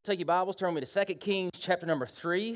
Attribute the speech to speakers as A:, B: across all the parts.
A: Take your Bibles, turn me to 2 Kings chapter number 3.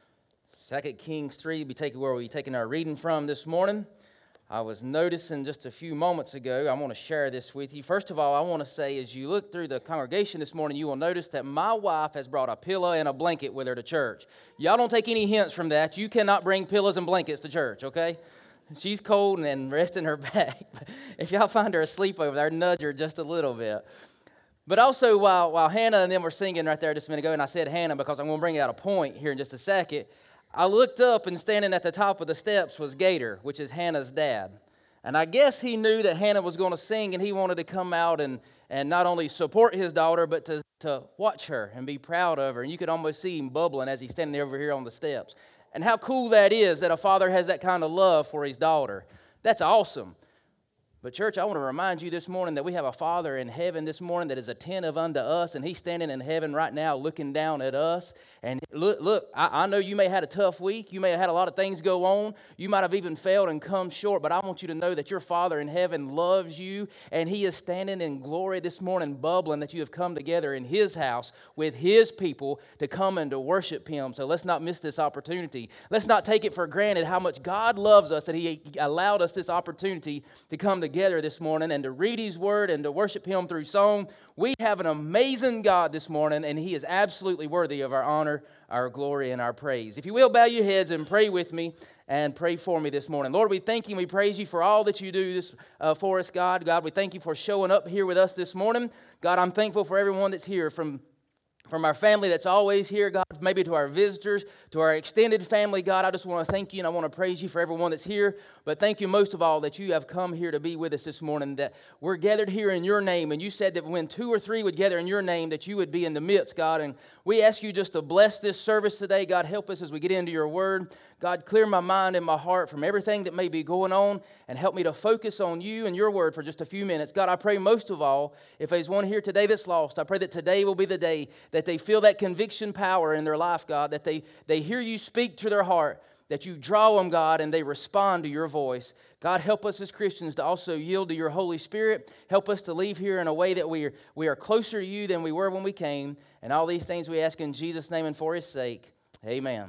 A: 2 Kings 3 will be where we're taking our reading from this morning. I was noticing just a few moments ago, I want to share this with you. First of all, I want to say, as you look through the congregation this morning, you will notice that my wife has brought a pillow and a blanket with her to church. Y'all don't take any hints from that. You cannot bring pillows and blankets to church, okay? She's cold and resting her back. If y'all find her asleep over there, nudge her just a little bit. But also, while Hannah and them were singing right there just a minute ago, and I said Hannah because I'm going to bring out a point here in just a second, I looked up, and standing at the top of the steps was Gator, which is Hannah's dad. And I guess he knew that Hannah was going to sing, and he wanted to come out and not only support his daughter, but to watch her and be proud of her. And you could almost see him bubbling as he's standing over here on the steps. And how cool that is that a father has that kind of love for his daughter. That's awesome. But church, I want to remind you this morning that we have a Father in heaven this morning that is attentive unto us, and He's standing in heaven right now looking down at us. And look, I know you may have had a tough week. You may have had a lot of things go on. You might have even failed and come short, but I want you to know that your Father in heaven loves you, and He is standing in glory this morning, bubbling that you have come together in His house with His people to come and to worship Him. So let's not miss this opportunity. Let's not take it for granted how much God loves us, that He allowed us this opportunity to come together this morning and to read His Word and to worship Him through song. We have an amazing God this morning, and He is absolutely worthy of our honor, our glory, and our praise. If you will, bow your heads and pray with me and pray for me this morning. Lord, we thank You and we praise You for all that You do this for us, God. God, we thank You for showing up here with us this morning. God, I'm thankful for everyone that's here, from our family that's always here, God, maybe to our visitors, to our extended family, God, I just want to thank You and I want to praise You for everyone that's here. But thank You most of all that You have come here to be with us this morning, that we're gathered here in Your name. And You said that when 2 or 3 would gather in Your name, that You would be in the midst, God. And we ask You just to bless this service today. God, help us as we get into Your Word. God, clear my mind and my heart from everything that may be going on and help me to focus on You and Your Word for just a few minutes. God, I pray most of all, if there's one here today that's lost, I pray that today will be the day that they feel that conviction power in their life, God, that they hear You speak to their heart, that You draw them, God, and they respond to Your voice. God, help us as Christians to also yield to Your Holy Spirit. Help us to leave here in a way that we are closer to You than we were when we came. And all these things we ask in Jesus' name and for His sake. Amen.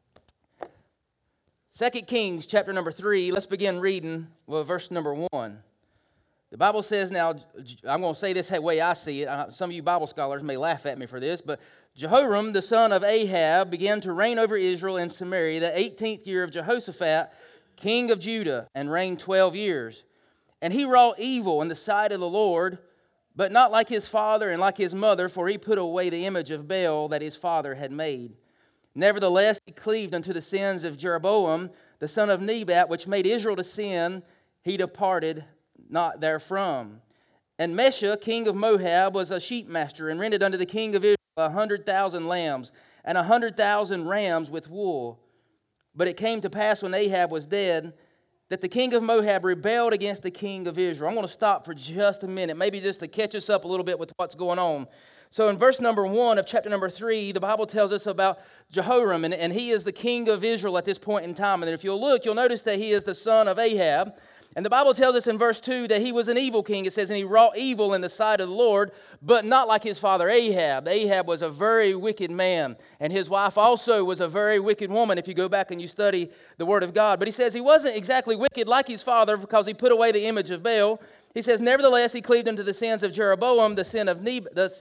A: 2 Kings chapter number 3, let's begin reading with verse number 1. The Bible says, now, I'm going to say this the way I see it. Some of you Bible scholars may laugh at me for this, but Jehoram, the son of Ahab, began to reign over Israel in Samaria the 18th year of Jehoshaphat, king of Judah, and reigned 12 years. And he wrought evil in the sight of the Lord, but not like his father and like his mother, for he put away the image of Baal that his father had made. Nevertheless, he cleaved unto the sins of Jeroboam, the son of Nebat, which made Israel to sin. He departed not therefrom. And Mesha, king of Moab, was a sheepmaster, and rented unto the king of Israel 100,000 lambs, and 100,000 rams with wool. But it came to pass when Ahab was dead, that the king of Moab rebelled against the king of Israel. I'm going to stop for just a minute, maybe just to catch us up a little bit with what's going on. So in verse number 1 of chapter number 3, the Bible tells us about Jehoram, and he is the king of Israel at this point in time. And if you'll look, you'll notice that he is the son of Ahab. And the Bible tells us in verse 2 that he was an evil king. It says, and he wrought evil in the sight of the Lord, but not like his father Ahab. Ahab was a very wicked man, and his wife also was a very wicked woman if you go back and you study the Word of God. But he says he wasn't exactly wicked like his father because he put away the image of Baal. He says, nevertheless, he cleaved unto the sins of Jeroboam, the son of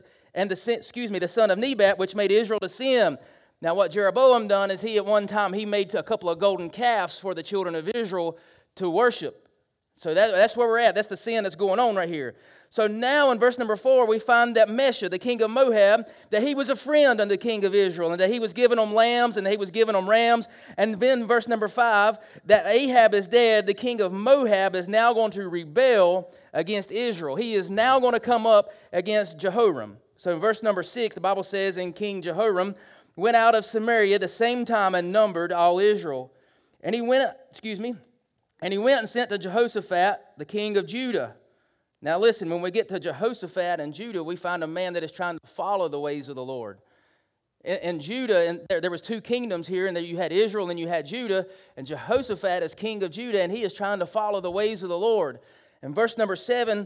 A: Nebat, which made Israel to sin. Now what Jeroboam done is he at one time, he made a couple of golden calves for the children of Israel to worship. So that's where we're at. That's the sin that's going on right here. So now in verse number 4, we find that Mesha, the king of Moab, that he was a friend unto the king of Israel, and that he was giving them lambs, and he was giving them rams. And then verse number 5, that Ahab is dead, the king of Moab is now going to rebel against Israel. He is now going to come up against Jehoram. So in verse number 6, the Bible says, and King Jehoram went out of Samaria at the same time and numbered all Israel. And he went and sent to Jehoshaphat, the king of Judah. Now listen, when we get to Jehoshaphat and Judah, we find a man that is trying to follow the ways of the Lord. In Judah, and there was 2 kingdoms here, and there you had Israel and you had Judah, and Jehoshaphat is king of Judah, and he is trying to follow the ways of the Lord. In verse number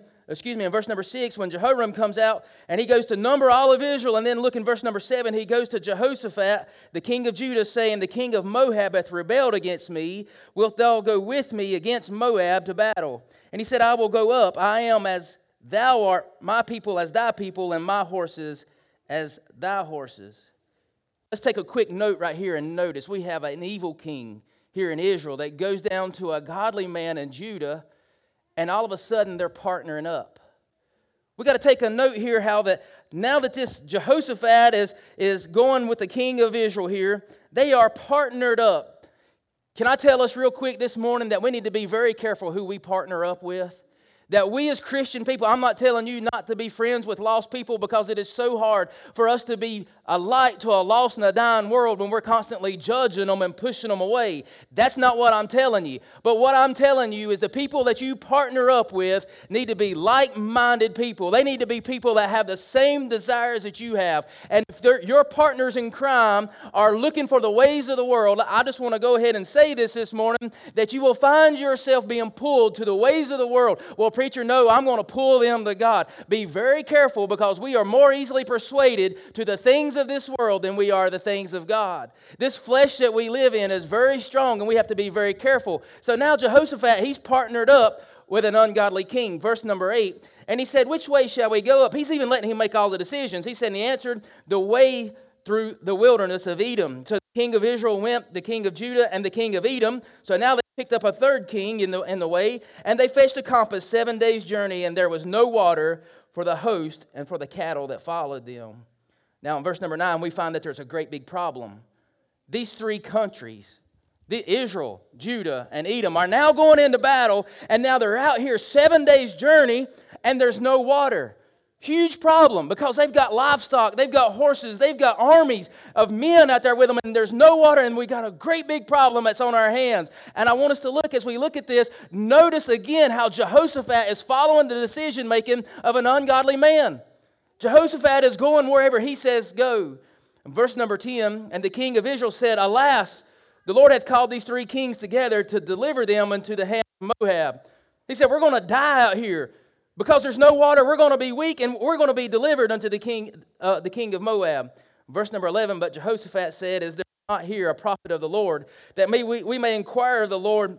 A: 6, when Jehoram comes out and he goes to number all of Israel, and then look in verse number 7, he goes to Jehoshaphat, the king of Judah, saying, the king of Moab hath rebelled against me. Wilt thou go with me against Moab to battle? And he said, I will go up. I am as thou art, my people as thy people, and my horses as thy horses. Let's take a quick note right here and notice we have an evil king here in Israel that goes down to a godly man in Judah, and all of a sudden they're partnering up. We got to take a note here how that now that this Jehoshaphat is going with the king of Israel here, they are partnered up. Can I tell us real quick this morning that we need to be very careful who we partner up with? That we as Christian people, I'm not telling you not to be friends with lost people, because it is so hard for us to be a light to a lost and a dying world when we're constantly judging them and pushing them away. That's not what I'm telling you. But what I'm telling you is the people that you partner up with need to be like-minded people. They need to be people that have the same desires that you have. And if your partners in crime are looking for the ways of the world, I just want to go ahead and say this morning, that you will find yourself being pulled to the ways of the world. Well, preacher, no, I'm going to pull them to God. Be very careful, because we are more easily persuaded to the things of this world than we are the things of God. This flesh that we live in is very strong, and we have to be very careful. So now Jehoshaphat, he's partnered up with an ungodly king. Verse number 8, and he said, which way shall we go up? He's even letting him make all the decisions. He said, and he answered, the way through the wilderness of Edom. So the king of Israel went, the king of Judah, and the king of Edom. So now they picked up a third king in the way, and they fetched a compass 7 days' journey, and there was no water for the host and for the cattle that followed them. Now in verse number 9, we find that there's a great big problem. These three countries, Israel, Judah, and Edom, are now going into battle, and now they're out here 7 days' journey, and there's no water. Huge problem, because they've got livestock, they've got horses, they've got armies of men out there with them, and there's no water, and we got a great big problem that's on our hands. And I want us to look, as we look at this, notice again how Jehoshaphat is following the decision-making of an ungodly man. Jehoshaphat is going wherever he says go. In verse number 10, and the king of Israel said, alas, the Lord hath called these three kings together to deliver them into the hand of Moab. He said, we're going to die out here. Because there's no water, we're going to be weak, and we're going to be delivered unto the king of Moab. Verse number 11, but Jehoshaphat said, is there not here a prophet of the Lord, that we may inquire of the Lord?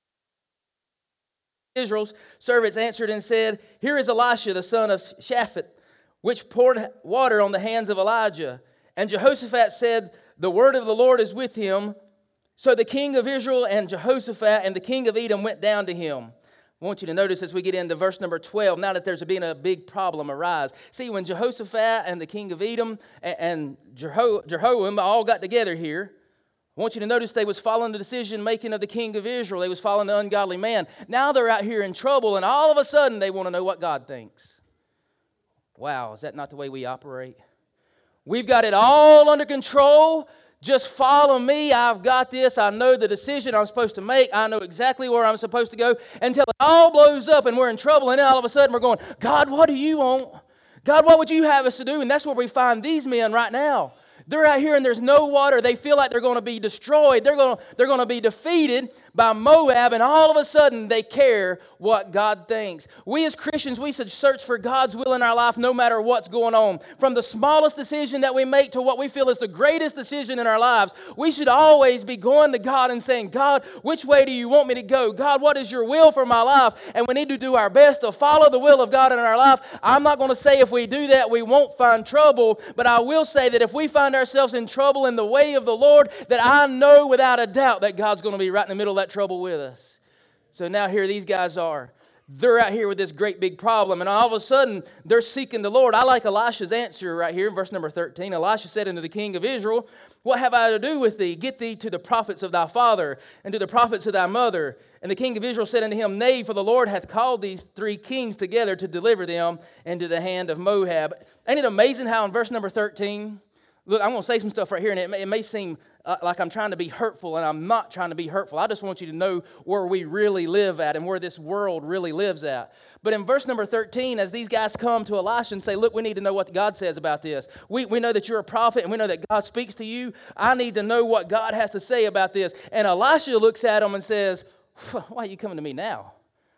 A: Israel's servants answered and said, here is Elisha, the son of Shaphat, which poured water on the hands of Elijah. And Jehoshaphat said, the word of the Lord is with him. So the king of Israel and Jehoshaphat and the king of Edom went down to him. I want you to notice as we get into verse number 12, now that there's been a big problem arise. See, when Jehoshaphat and the king of Edom and Jehoram all got together here, I want you to notice they was following the decision-making of the king of Israel. They was following the ungodly man. Now they're out here in trouble, and all of a sudden they want to know what God thinks. Wow, is that not the way we operate? We've got it all under control. Just follow me. I've got this. I know the decision I'm supposed to make. I know exactly where I'm supposed to go, until it all blows up and we're in trouble. And then all of a sudden we're going, God, what do you want? God, what would you have us to do? And that's where we find these men right now. They're out here and there's no water. They feel like they're going to be destroyed. They're going to be defeated by Moab, and all of a sudden they care what God thinks. We as Christians, we should search for God's will in our life no matter what's going on. From the smallest decision that we make to what we feel is the greatest decision in our lives, we should always be going to God and saying, God, which way do you want me to go? God, what is your will for my life? And we need to do our best to follow the will of God in our life. I'm not going to say if we do that we won't find trouble, but I will say that if we find ourselves in trouble in the way of the Lord, that I know without a doubt that God's going to be right in the middle of that trouble with us. So now here these guys are. They're out here with this great big problem, and all of a sudden they're seeking the Lord. I like Elisha's answer right here in verse number 13. Elisha said unto the king of Israel, what have I to do with thee? Get thee to the prophets of thy father and to the prophets of thy mother. And the king of Israel said unto him, nay, for the Lord hath called these three kings together to deliver them into the hand of Moab. Ain't it amazing how in verse number 13, look, I'm going to say some stuff right here, and it may seem like I'm trying to be hurtful, and I'm not trying to be hurtful. I just want you to know where we really live at and where this world really lives at. But in verse number 13, as these guys come to Elisha and say, look, we need to know what God says about this. We know that you're a prophet, and we know that God speaks to you. I need to know what God has to say about this. And Elisha looks at him and says, why are you coming to me now?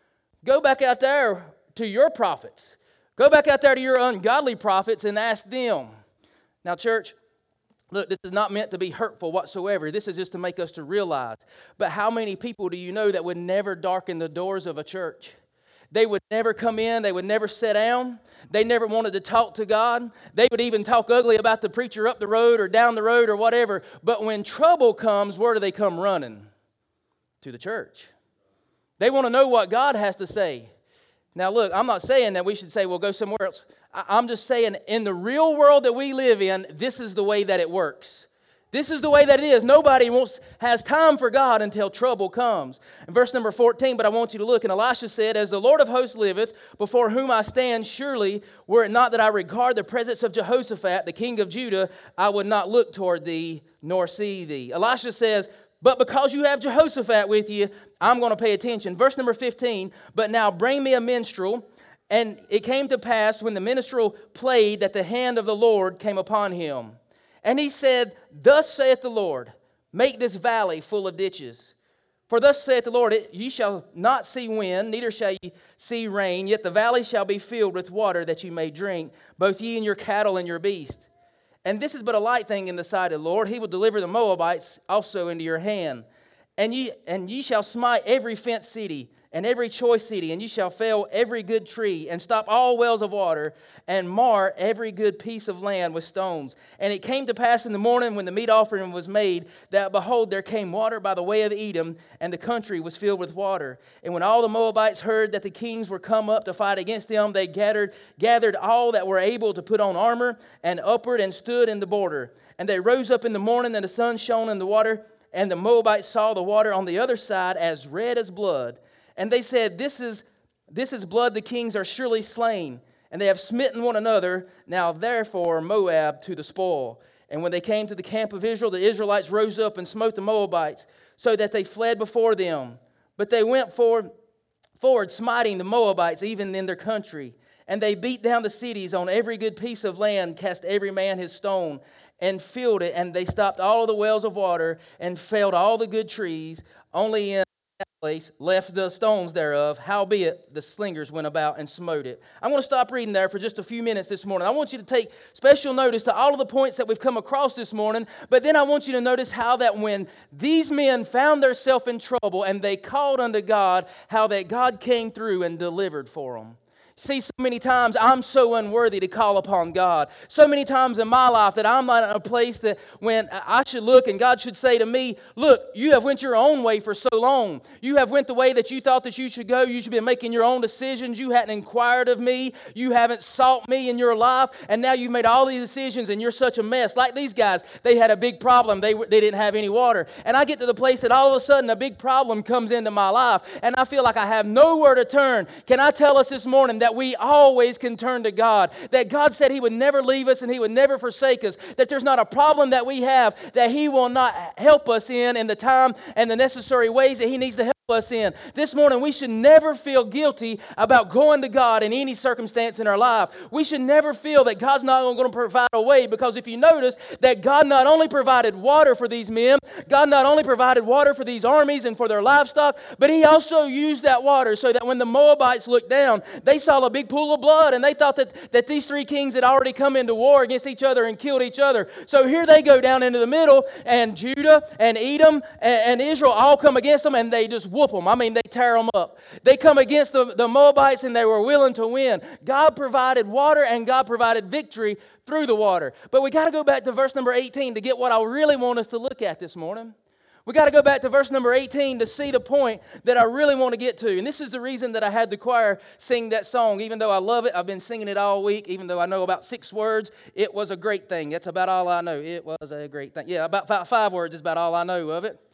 A: Go back out there to your prophets. Go back out there to your ungodly prophets and ask them. Now, church, look, this is not meant to be hurtful whatsoever. This is just to make us to realize. But how many people do you know that would never darken the doors of a church? They would never come in. They would never sit down. They never wanted to talk to God. They would even talk ugly about the preacher up the road or down the road or whatever. But when trouble comes, where do they come running? To the church. They want to know what God has to say. Now look, I'm not saying that we should say, well, go somewhere else. I'm just saying in the real world that we live in, this is the way that it works. This is the way that it is. Nobody has time for God until trouble comes. In verse number 14, but I want you to look. And Elisha said, as the Lord of hosts liveth, before whom I stand, surely, were it not that I regard the presence of Jehoshaphat, the king of Judah, I would not look toward thee, nor see thee. Elisha says, but because you have Jehoshaphat with you, I'm going to pay attention. Verse number 15, but now bring me a minstrel. And it came to pass when the minstrel played that the hand of the Lord came upon him. And he said, thus saith the Lord, make this valley full of ditches. For thus saith the Lord, ye shall not see wind, neither shall ye see rain, yet the valley shall be filled with water that ye may drink, both ye and your cattle and your beast. And this is but a light thing in the sight of the Lord. He will deliver the Moabites also into your hand. And ye shall smite every fenced city, and every choice city, and ye shall fell every good tree, and stop all wells of water, and mar every good piece of land with stones. And it came to pass in the morning when the meat offering was made, that behold, there came water by the way of Edom, and the country was filled with water. And when all the Moabites heard that the kings were come up to fight against them, they gathered all that were able to put on armor, and upward and stood in the border. And they rose up in the morning, and the sun shone in the water, and the Moabites saw the water on the other side as red as blood. And they said, this is blood, the kings are surely slain, and they have smitten one another. Now therefore Moab to the spoil. And when they came to the camp of Israel, the Israelites rose up and smote the Moabites, so that they fled before them. But they went forward, smiting the Moabites even in their country. And they beat down the cities on every good piece of land, cast every man his stone, and filled it. And they stopped all of the wells of water, and felled all the good trees, only in place left the stones thereof. Howbeit the slingers went about and smote it. I'm going to stop reading there for just a few minutes this morning. I want you to take special notice to all of the points that we've come across this morning, but then I want you to notice how that when these men found themselves in trouble and they called unto God, how that God came through and delivered for them. See, so many times I'm so unworthy to call upon God. So many times in my life that I'm not in a place that when I should look and God should say to me, look, you have went your own way for so long. You have went the way that you thought that you should go. You should be making your own decisions. You hadn't inquired of me. You haven't sought me in your life. And now you've made all these decisions and you're such a mess. Like these guys, they had a big problem. They didn't have any water. And I get to the place that all of a sudden a big problem comes into my life. And I feel like I have nowhere to turn. Can I tell us this morning that we always can turn to God, that God said He would never leave us and He would never forsake us, that there's not a problem that we have that He will not help us in the time and the necessary ways that He needs to help us in. This morning, we should never feel guilty about going to God in any circumstance in our life. We should never feel that God's not going to provide a way, because if you notice that God not only provided water for these men, God not only provided water for these armies and for their livestock, but He also used that water so that when the Moabites looked down, they saw a big pool of blood, and they thought that these three kings had already come into war against each other and killed each other. So here they go down into the middle, and Judah and Edom and Israel all come against them, and they just whoop them. I mean, they tear them up. They come against the Moabites, and they were willing to win. God provided water, and God provided victory through the water. But we got to go back to verse number 18 to get what I really want us to look at this morning. We got to go back to verse number 18 to see the point that I really want to get to. And this is the reason that I had the choir sing that song. Even though I love it, I've been singing it all week. Even though I know about 6 words, it was a great thing. That's about all I know. It was a great thing. Yeah, about 5 words is about all I know of it.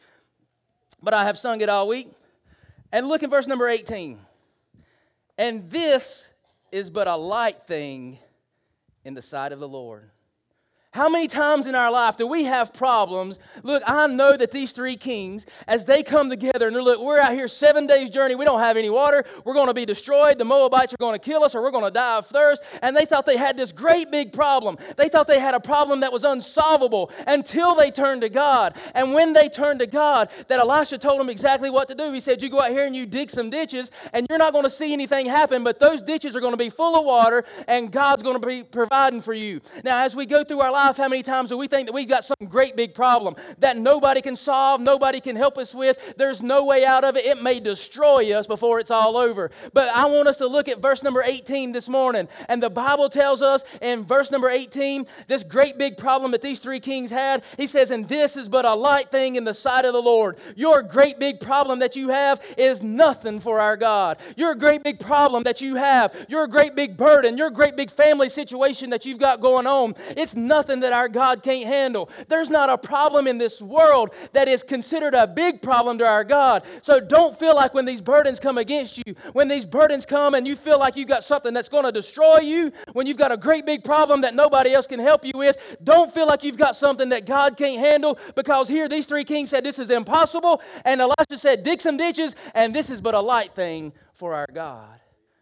A: But I have sung it all week. And look in verse number 18. And this is but a light thing in the sight of the Lord. How many times in our life do we have problems? Look, I know that these three kings, as they come together and they're, look, we're out here 7 days journey. We don't have any water. We're going to be destroyed. The Moabites are going to kill us or we're going to die of thirst. And they thought they had this great big problem. They thought they had a problem that was unsolvable until they turned to God. And when they turned to God, that Elisha told them exactly what to do. He said, you go out here and you dig some ditches and you're not going to see anything happen, but those ditches are going to be full of water and God's going to be providing for you. Now, as we go through our life, how many times do we think that we've got some great big problem that nobody can solve, nobody can help us with? There's no way out of it. It may destroy us before it's all over. But I want us to look at verse number 18 this morning. And the Bible tells us in verse number 18, this great big problem that these three kings had, he says, and this is but a light thing in the sight of the Lord. Your great big problem that you have is nothing for our God. Your great big problem that you have, your great big burden, your great big family situation that you've got going on, it's nothing that our God can't handle. There's not a problem in this world that is considered a big problem to our God. So don't feel like when these burdens come against you, when these burdens come and you feel like you've got something that's going to destroy you, when you've got a great big problem that nobody else can help you with, don't feel like you've got something that God can't handle, because here these three kings said this is impossible, and Elisha said dig some ditches, and this is but a light thing for our God.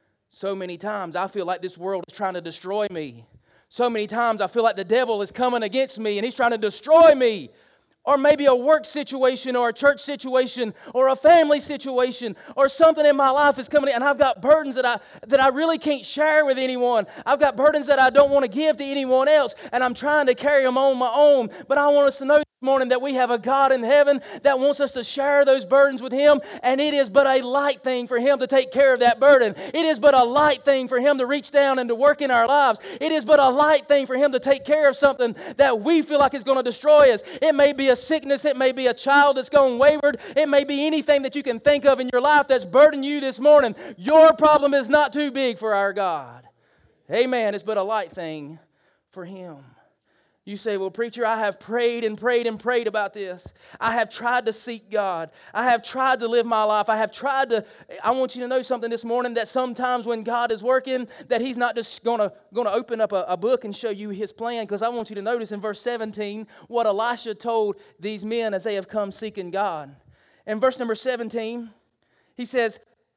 A: So many times I feel like this world is trying to destroy me. So many times I feel like the devil is coming against me and he's trying to destroy me. Or maybe a work situation or a church situation or a family situation or something in my life is coming in, and I've got burdens that I really can't share with anyone. I've got burdens that I don't want to give to anyone else, and I'm trying to carry them on my own. But I want us to know this morning that we have a God in heaven that wants us to share those burdens with Him, and it is but a light thing for Him to take care of that burden. It is but a light thing for Him to reach down and to work in our lives. It is but a light thing for Him to take care of something that we feel like is going to destroy us. It may be a sickness, it may be a child that's gone wayward, it may be anything that you can think of in your life that's burdening you this morning. Your problem is not too big for our God. Amen. It's but a light thing for Him. You say, well, preacher, I have prayed and prayed and prayed about this. I have tried to seek God. I have tried to live my life. I want you to know something this morning, that sometimes when God is working, that He's not just going to open up a book and show you His plan, because I want you to notice in verse 17 what Elisha told these men as they have come seeking God. In verse number 17, he says,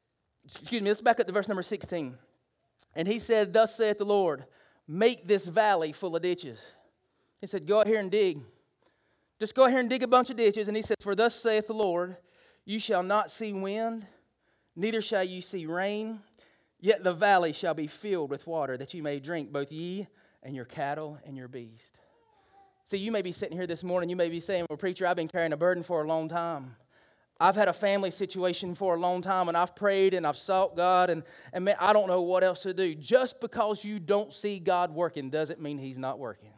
A: let's back up to verse number 16. And he said, thus saith the Lord, make this valley full of ditches. He said, go out here and dig. Just go out here and dig a bunch of ditches. And he says, for thus saith the Lord, you shall not see wind, neither shall you see rain, yet the valley shall be filled with water, that you may drink, both ye and your cattle and your beast. See, you may be sitting here this morning, you may be saying, well, preacher, I've been carrying a burden for a long time. I've had a family situation for a long time, and I've prayed and I've sought God, and man, I don't know what else to do. Just because you don't see God working doesn't mean He's not working.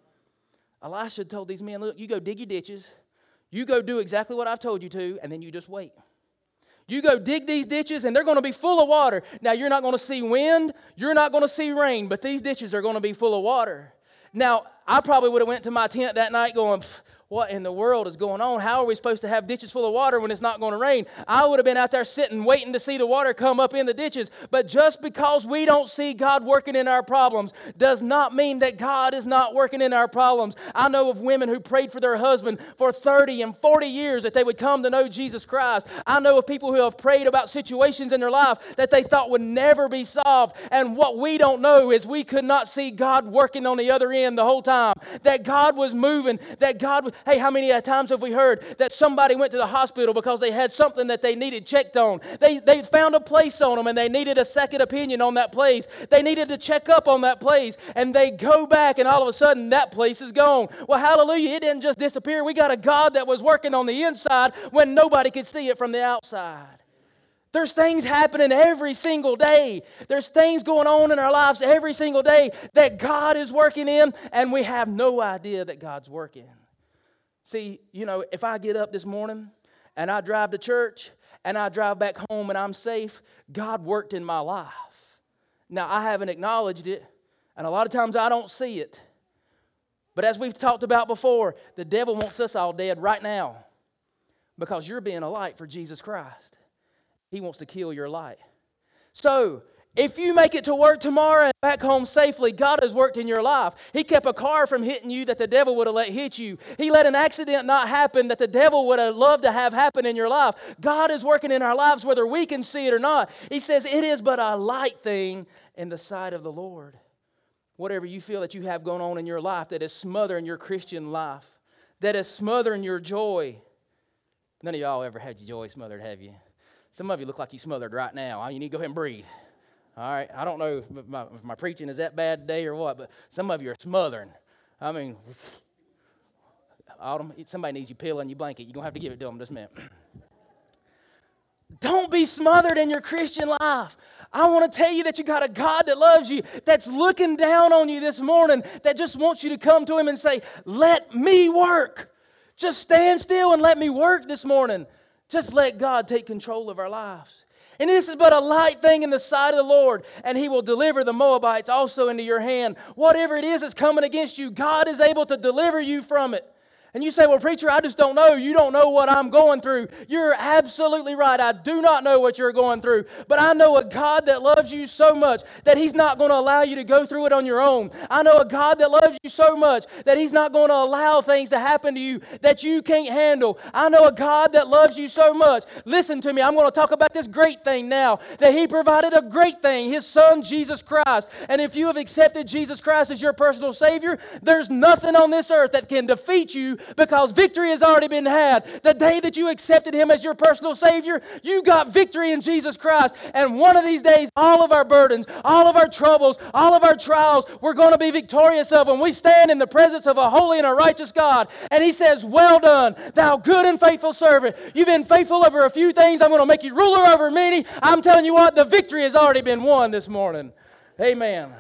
A: Elisha told these men, look, you go dig your ditches. You go do exactly what I've told you to, and then you just wait. You go dig these ditches, and they're going to be full of water. Now, you're not going to see wind. You're not going to see rain, but these ditches are going to be full of water. Now, I probably would have went to my tent that night going, what in the world is going on? How are we supposed to have ditches full of water when it's not going to rain? I would have been out there sitting, waiting to see the water come up in the ditches. But just because we don't see God working in our problems does not mean that God is not working in our problems. I know of women who prayed for their husband for 30 and 40 years that they would come to know Jesus Christ. I know of people who have prayed about situations in their life that they thought would never be solved. And what we don't know is we could not see God working on the other end the whole time. That God was moving, that God was... Hey, how many times have we heard that somebody went to the hospital because they had something that they needed checked on? They found a place on them and they needed a second opinion on that place. They needed to check up on that place, and they go back and all of a sudden that place is gone. Well, hallelujah, it didn't just disappear. We got a God that was working on the inside when nobody could see it from the outside. There's things happening every single day. There's things going on in our lives every single day that God is working in, and we have no idea that God's working. See, if I get up this morning and I drive to church and I drive back home and I'm safe, God worked in my life. Now, I haven't acknowledged it, and a lot of times I don't see it. But as we've talked about before, the devil wants us all dead right now because you're being a light for Jesus Christ. He wants to kill your light. So, If you make it to work tomorrow and back home safely, God has worked in your life. He kept a car from hitting you that the devil would have let hit you. He let an accident not happen that the devil would have loved to have happen in your life. God is working in our lives whether we can see it or not. He says it is but a light thing in the sight of the Lord. Whatever you feel that you have going on in your life that is smothering your Christian life, that is smothering your joy. None of y'all ever had your joy smothered, have you? Some of you look like you smothered right now. You need to go ahead and breathe. All right, I don't know if my preaching is that bad today or what, but some of you are smothering. I mean, Autumn, somebody needs your pillow and your blanket. You're going to have to give it to them this minute. Don't be smothered in your Christian life. I want to tell you that you got a God that loves you, that's looking down on you this morning, that just wants you to come to Him and say, let me work. Just stand still and let me work this morning. Just let God take control of our lives. And this is but a light thing in the sight of the Lord, and He will deliver the Moabites also into your hand. Whatever it is that's coming against you, God is able to deliver you from it. And you say, well, preacher, I just don't know. You don't know what I'm going through. You're absolutely right. I do not know what you're going through. But I know a God that loves you so much that He's not going to allow you to go through it on your own. I know a God that loves you so much that He's not going to allow things to happen to you that you can't handle. I know a God that loves you so much. Listen to me. I'm going to talk about this great thing now, that He provided a great thing, His Son, Jesus Christ. And if you have accepted Jesus Christ as your personal Savior, there's nothing on this earth that can defeat you, because victory has already been had. The day that you accepted Him as your personal Savior, you got victory in Jesus Christ. And one of these days, all of our burdens, all of our troubles, all of our trials, we're going to be victorious of when we stand in the presence of a holy and a righteous God. And He says, well done, thou good and faithful servant. You've been faithful over a few things. I'm going to make you ruler over many. I'm telling you what, the victory has already been won this morning. Amen.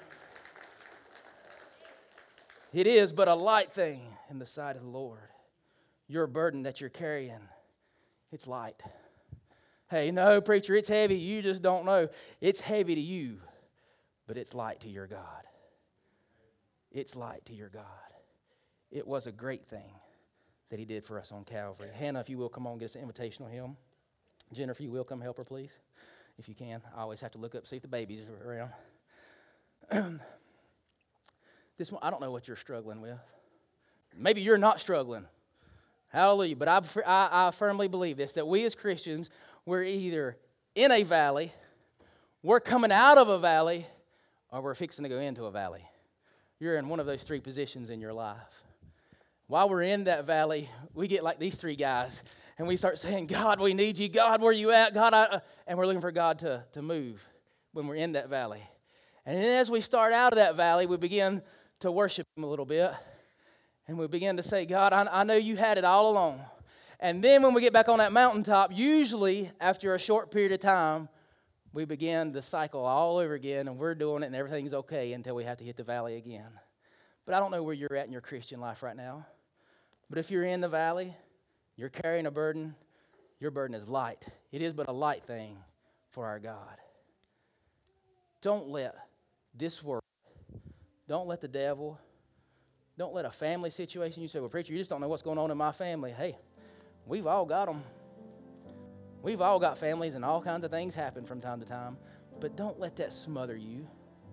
A: It is but a light thing in the sight of the Lord. Your burden that you're carrying, it's light. Hey, no, preacher, it's heavy. You just don't know. It's heavy to you, but it's light to your God. It's light to your God. It was a great thing that He did for us on Calvary. Hannah, if you will, come on, get us an invitational hymn. Jennifer, if you will, come help her, please, if you can. I always have to look up, see if the babies are around. This one, I don't know what you're struggling with. Maybe you're not struggling. Hallelujah. But I firmly believe this, that we as Christians, we're either in a valley, we're coming out of a valley, or we're fixing to go into a valley. You're in one of those three positions in your life. While we're in that valley, we get like these three guys, and we start saying, God, we need you. God, where you at? God, and we're looking for God to move when we're in that valley. And then as we start out of that valley, we begin to worship Him a little bit. And we begin to say, God, I know you had it all along. And then when we get back on that mountaintop, usually after a short period of time, we begin the cycle all over again, and we're doing it, and everything's okay until we have to hit the valley again. But I don't know where you're at in your Christian life right now. But if you're in the valley, you're carrying a burden, your burden is light. It is but a light thing for our God. Don't let this world, don't let the devil, don't let a family situation, you say, well, preacher, you just don't know what's going on in my family. Hey, we've all got them. We've all got families, and all kinds of things happen from time to time. But don't let that smother you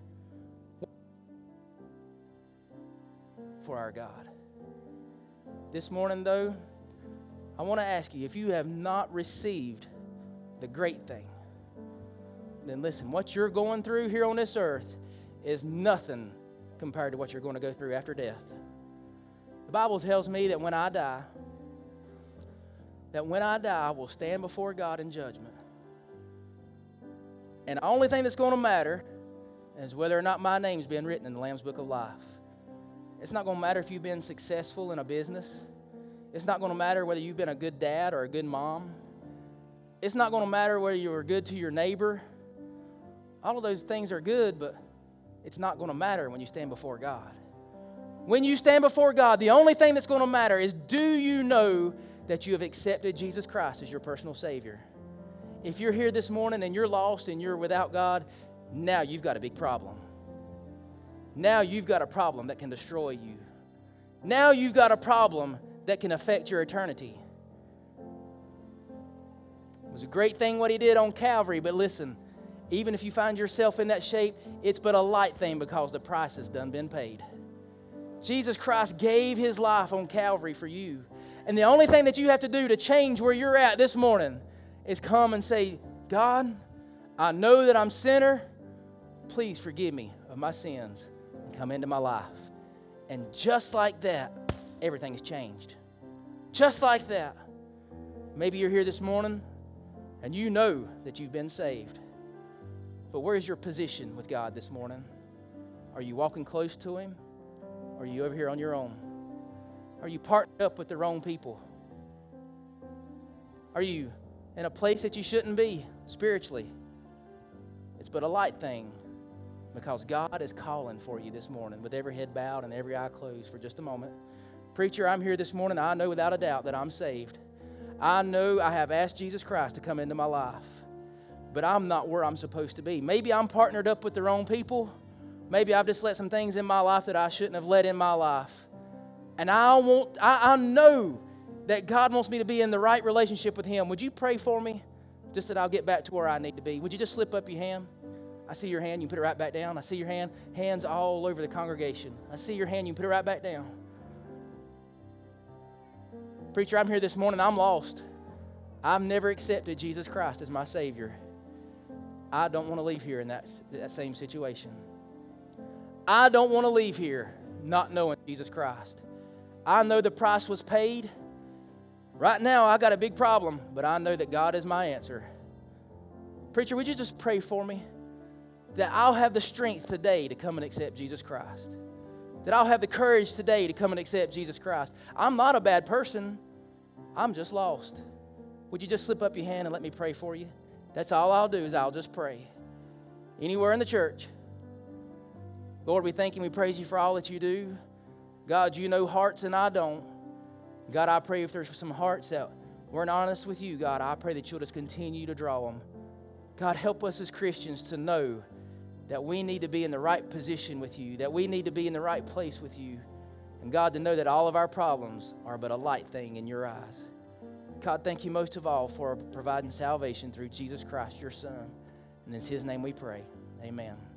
A: for our God. This morning, though, I want to ask you, if you have not received the great thing, then listen, what you're going through here on this earth is nothing compared to what you're going to go through after death. The Bible tells me that when I die, I will stand before God in judgment. And the only thing that's going to matter is whether or not my name's been written in the Lamb's Book of Life. It's not going to matter if you've been successful in a business. It's not going to matter whether you've been a good dad or a good mom. It's not going to matter whether you were good to your neighbor. All of those things are good, but it's not going to matter when you stand before God. When you stand before God, the only thing that's going to matter is, do you know that you have accepted Jesus Christ as your personal Savior? If you're here this morning and you're lost and you're without God, now you've got a big problem. Now you've got a problem that can destroy you. Now you've got a problem that can affect your eternity. It was a great thing what He did on Calvary, but listen, Even if you find yourself in that shape, it's but a light thing because the price has done been paid. Jesus Christ gave his life on Calvary for you. And the only thing that you have to do to change where you're at this morning is come and say, God, I know that I'm a sinner. Please forgive me of my sins and come into my life. And just like that, everything has changed. Just like that. Maybe you're here this morning and you know that you've been saved. But where's your position with God this morning? Are you walking close to him? Or are you over here on your own? Are you partnered up with the wrong people? Are you in a place that you shouldn't be spiritually? It's but a light thing because God is calling for you this morning with every head bowed and every eye closed for just a moment. Preacher, I'm here this morning. I know without a doubt that I'm saved. I know I have asked Jesus Christ to come into my life, but I'm not where I'm supposed to be. Maybe I'm partnered up with the wrong people. Maybe I've just let some things in my life that I shouldn't have let in my life. And I know that God wants me to be in the right relationship with him. Would you pray for me just that I'll get back to where I need to be? Would you just slip up your hand? I see your hand. You can put it right back down. I see your hand. Hands all over the congregation. I see your hand. You can put it right back down. Preacher, I'm here this morning. I'm lost. I've never accepted Jesus Christ as my Savior. I don't want to leave here in that same situation. I don't want to leave here not knowing Jesus Christ. I know the price was paid. Right now, I got a big problem, but I know that God is my answer. Preacher, would you just pray for me that I'll have the strength today to come and accept Jesus Christ? That I'll have the courage today to come and accept Jesus Christ. I'm not a bad person. I'm just lost. Would you just slip up your hand and let me pray for you? That's all I'll do is I'll just pray. Anywhere in the church. Lord, we thank you and we praise you for all that you do. God, you know hearts and I don't. God, I pray if there's some hearts that weren't honest with you, God, I pray that you'll just continue to draw them. God, help us as Christians to know that we need to be in the right position with you, that we need to be in the right place with you. And God, to know that all of our problems are but a light thing in your eyes. God, thank you most of all for providing salvation through Jesus Christ, your Son. And it's his name we pray. Amen.